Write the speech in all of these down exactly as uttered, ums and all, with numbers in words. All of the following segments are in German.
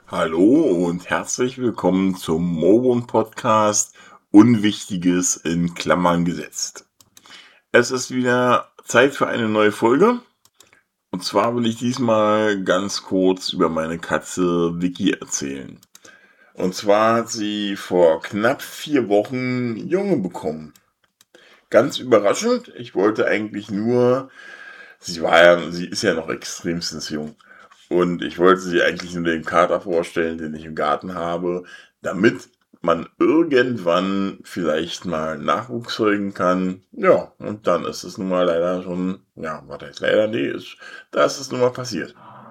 Hallo und herzlich willkommen zum Mobon Podcast Unwichtiges in Klammern gesetzt. Es ist wieder Zeit für eine neue Folge. Und zwar will ich diesmal ganz kurz über meine Katze Vicky erzählen. Und zwar hat sie vor knapp vier Wochen Junge bekommen. Ganz überraschend. Ich wollte eigentlich nur, sie war ja, sie ist ja noch extremstens jung. Und ich wollte sie eigentlich nur dem Kater vorstellen, den ich im Garten habe, damit man irgendwann vielleicht mal Nachwuchs zeugen kann. Ja, und dann ist es nun mal leider schon, ja, warte, jetzt leider, nee, ist, da ist es nun mal passiert.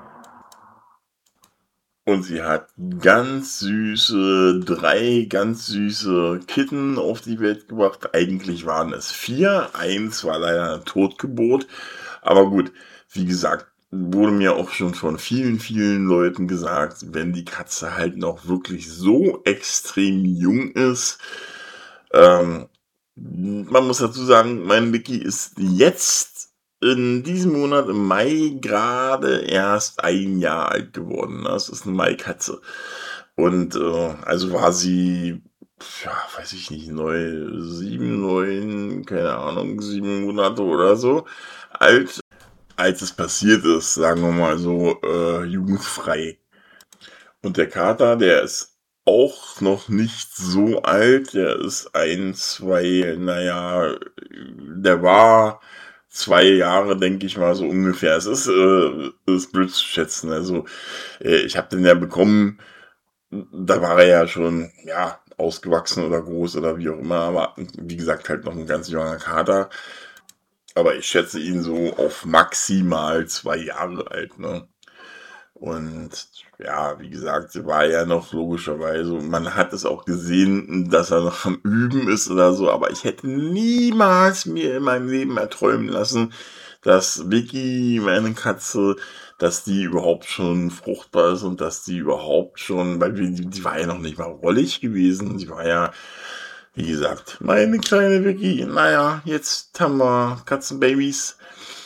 Und sie hat ganz süße, drei ganz süße Kitten auf die Welt gebracht. Eigentlich waren es vier. Eins war leider eine Totgeburt. Aber gut, wie gesagt, wurde mir auch schon von vielen, vielen Leuten gesagt, wenn die Katze halt noch wirklich so extrem jung ist. Ähm, man muss dazu sagen, mein Vicky ist jetzt in diesem Monat im Mai gerade erst ein Jahr alt geworden. Das ist eine Maikatze. Und äh, also war sie, ja, weiß ich nicht, neu, sieben, neun, keine Ahnung, sieben Monate oder so alt, als es passiert ist, sagen wir mal so, äh, jugendfrei. Und der Kater, der ist auch noch nicht so alt, der ist ein, zwei, naja, der war zwei Jahre, denke ich mal, so ungefähr. Es ist, äh, ist blöd zu schätzen. Also, äh, ich habe den ja bekommen, da war er ja schon, ja, ausgewachsen oder groß oder wie auch immer, aber wie gesagt, halt noch ein ganz junger Kater. Aber ich schätze ihn so auf maximal zwei Jahre alt, ne? Und ja, wie gesagt, war ja noch logischerweise, man hat es auch gesehen, dass er noch am Üben ist oder so, aber ich hätte niemals mir in meinem Leben erträumen lassen, dass Vicky, meine Katze, dass die überhaupt schon fruchtbar ist und dass die überhaupt schon, weil die, die war ja noch nicht mal rollig gewesen, die war ja, wie gesagt, meine kleine Vicky, naja, jetzt haben wir Katzenbabys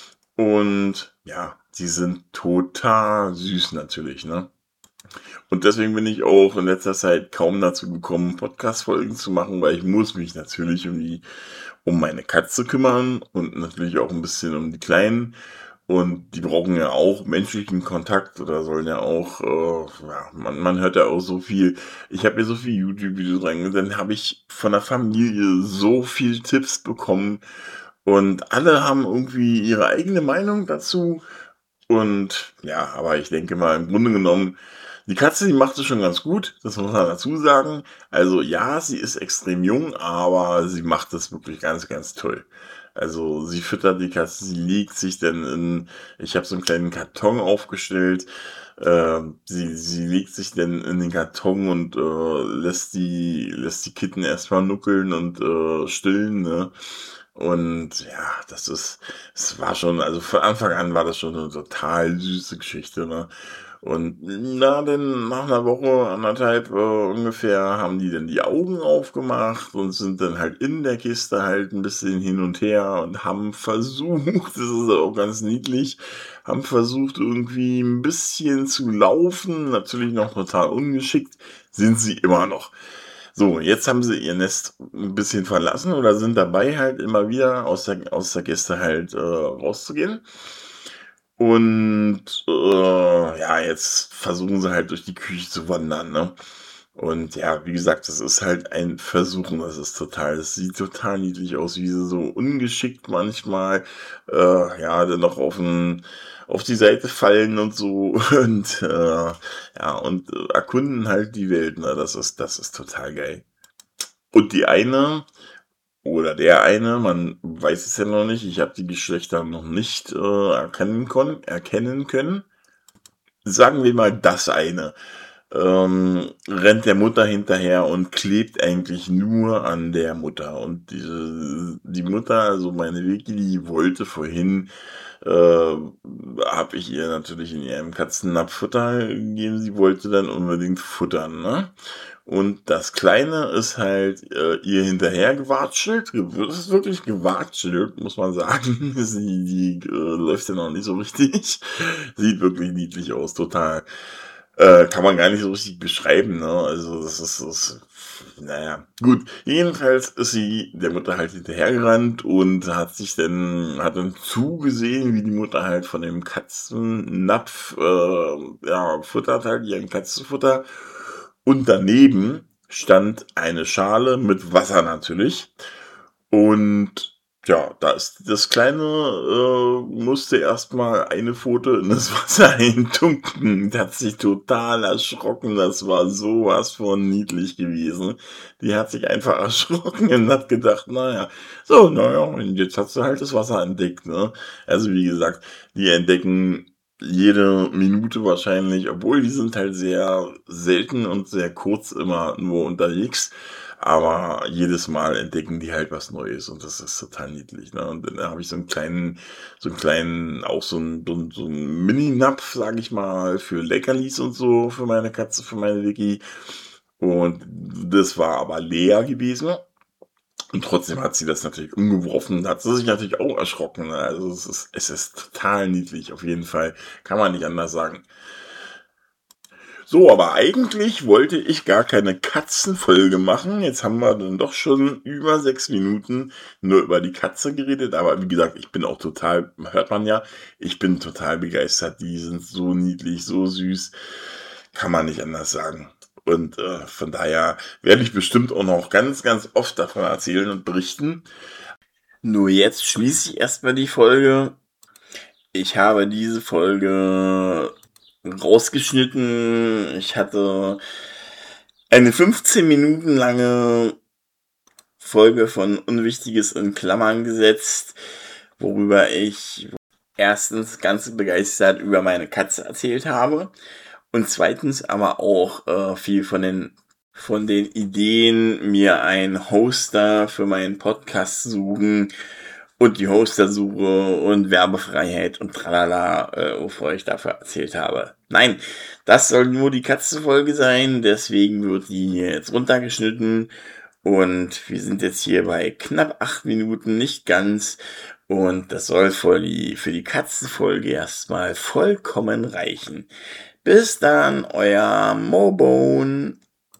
und ja, die sind total süß natürlich, ne? Und deswegen bin ich auch in letzter Zeit kaum dazu gekommen, Podcast-Folgen zu machen, weil ich muss mich natürlich um die, um meine Katze kümmern und natürlich auch ein bisschen um die Kleinen. Und die brauchen ja auch menschlichen Kontakt oder sollen ja auch, äh, ja, man, man hört ja auch so viel. Ich habe mir so viel YouTube-Videos reingesehen, dann habe ich von der Familie so viel Tipps bekommen und alle haben irgendwie ihre eigene Meinung dazu. Und ja, aber ich denke mal, im Grunde genommen, die Katze, die macht es schon ganz gut, das muss man dazu sagen. Also ja, sie ist extrem jung, aber sie macht es wirklich ganz, ganz toll. Also sie füttert die Katze, sie legt sich dann in, ich habe so einen kleinen Karton aufgestellt, äh, sie, sie legt sich dann in den Karton und äh, lässt die, lässt die Kitten erstmal nuckeln und äh, stillen, ne? Und ja, das ist, es war schon, also von Anfang an war das schon eine total süße Geschichte, ne? Und na, denn nach einer Woche, anderthalb äh, ungefähr, haben die dann die Augen aufgemacht und sind dann halt in der Kiste halt ein bisschen hin und her und haben versucht, das ist auch ganz niedlich, haben versucht irgendwie ein bisschen zu laufen, natürlich noch total ungeschickt, sind sie immer noch. So, jetzt haben sie ihr Nest ein bisschen verlassen oder sind dabei halt immer wieder aus der, aus der Kiste halt äh, rauszugehen. Und äh, ja, jetzt versuchen sie halt durch die Küche zu wandern, ne? Und ja, wie gesagt, das ist halt ein Versuchen, das ist total, das sieht total niedlich aus, wie sie so ungeschickt manchmal, äh, ja, dann noch auf den, auf die Seite fallen und so und äh, ja, und äh, erkunden halt die Welt, ne? Das ist, das ist total geil. Und die eine oder der eine, man weiß es ja noch nicht, ich habe die Geschlechter noch nicht äh, erkennen, kon erkennen können. Sagen wir mal das eine. Ähm, rennt der Mutter hinterher und klebt eigentlich nur an der Mutter. Und diese, die Mutter, also meine Vicky, die wollte vorhin, äh, habe ich ihr natürlich in ihrem Katzennapf Futter gegeben. Sie wollte dann unbedingt futtern, ne? Und das Kleine ist halt äh, ihr hinterher gewatschelt. Es ist wirklich gewatschelt, muss man sagen. Sie die, äh, läuft ja noch nicht so richtig. Sieht wirklich niedlich aus, total. Äh, kann man gar nicht so richtig beschreiben, ne? Also das ist, das, naja, gut. Jedenfalls ist sie der Mutter halt hinterhergerannt und hat sich dann, hat dann zugesehen, wie die Mutter halt von dem Katzennapf, äh, ja, futtert halt, ihren Katzenfutter. Und daneben stand eine Schale mit Wasser natürlich. Und ja, da ist das Kleine äh, musste erstmal eine Pfote in das Wasser eintunken. Der hat sich total erschrocken. Das war sowas von niedlich gewesen. Die hat sich einfach erschrocken und hat gedacht, naja, so, naja, und jetzt hast du halt das Wasser entdeckt, ne? Also wie gesagt, die entdecken jede Minute wahrscheinlich, obwohl die sind halt sehr selten und sehr kurz immer nur unterwegs. Aber jedes Mal entdecken die halt was Neues und das ist total niedlich, ne? Und dann habe ich so einen kleinen, so einen kleinen, auch so einen, so einen, so einen Mini-Napf, sag ich mal, für Leckerlis und so für meine Katze, für meine Vicky. Und das war aber leer gewesen. Und trotzdem hat sie das natürlich umgeworfen, hat sie sich natürlich auch erschrocken, ne? Also es ist, es ist total niedlich, auf jeden Fall. Kann man nicht anders sagen. So, aber eigentlich wollte ich gar keine Katzenfolge machen. Jetzt haben wir dann doch schon über sechs Minuten nur über die Katze geredet. Aber wie gesagt, ich bin auch total, hört man ja, ich bin total begeistert. Die sind so niedlich, so süß. Kann man nicht anders sagen. Und äh, von daher werde ich bestimmt auch noch ganz, ganz oft davon erzählen und berichten. Nur jetzt schließe ich erstmal die Folge. Ich habe diese Folge rausgeschnitten. Ich hatte eine fünfzehn Minuten lange Folge von Unwichtiges in Klammern gesetzt, worüber ich erstens ganz begeistert über meine Katze erzählt habe und zweitens aber auch äh, viel von den von den Ideen, mir einen Hoster für meinen Podcast suchen und die Hostersuche und Werbefreiheit und tralala, äh, wovor ich dafür erzählt habe. Nein, das soll nur die Katzenfolge sein, deswegen wird die jetzt runtergeschnitten und wir sind jetzt hier bei knapp acht Minuten, nicht ganz, und das soll für die, für die Katzenfolge erstmal vollkommen reichen. Bis dann, euer Mobone.